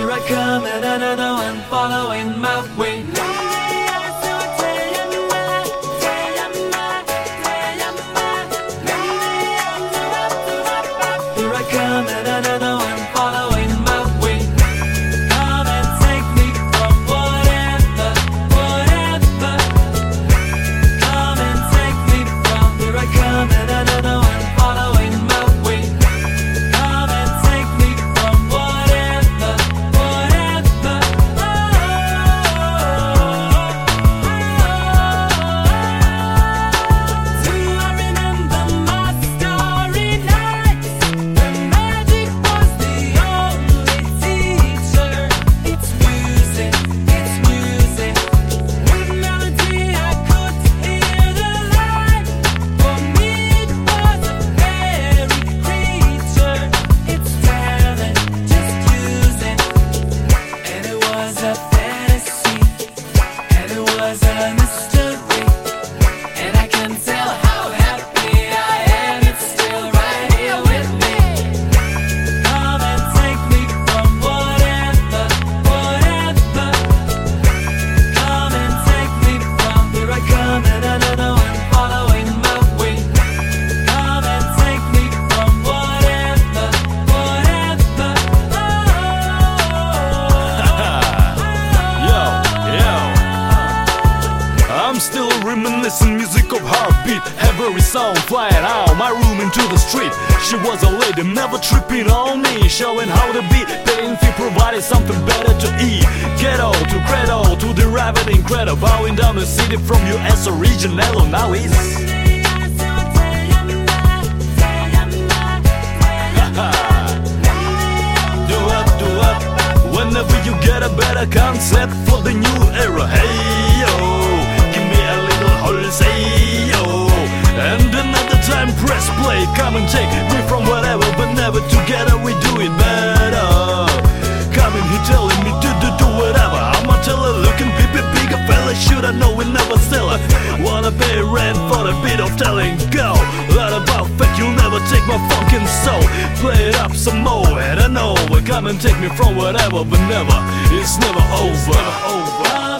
Here I come and another one following my way. Here I come and another one following my way. Come and take me from whatever, whatever. Come and take me from. Here I come and another one following my way. Come and take me from whatever, whatever. Do I remember my starry nights? The magic was the only teacher. It's music, it's music. With melody I could hear the light. For me it was a fairy creature. It's talent, just use it. And it was a fantasy, and it was a mystery. And I can tell how happy I am. It's still right here with me. Come and take me from whatever, whatever. Come and take me from. Here I come and another one following my way. Come and take me from whatever, whatever. I'm still reminiscing music of heartbeat. Every sound flying out my room into the street. She was a lady, never tripping on me, showing how to be. Paying fee provided something better to eat. Ghetto to cradle to derive it incredible. Bowing down the city from US original. Now it's do up. Whenever you get a better concept for the new era. Hey yo, give me a little wholesale yo. And another time press play. Come and take me from whatever, but never together we do it better. Coming here telling me to do whatever. I'm a teller looking bigger fella. Should I know we never sell it? Wanna pay rent for the bit of telling go. That about fake, you'll never take my fucking soul. Play it up some more, and I know. Come and take me from whatever, but never, it's never over.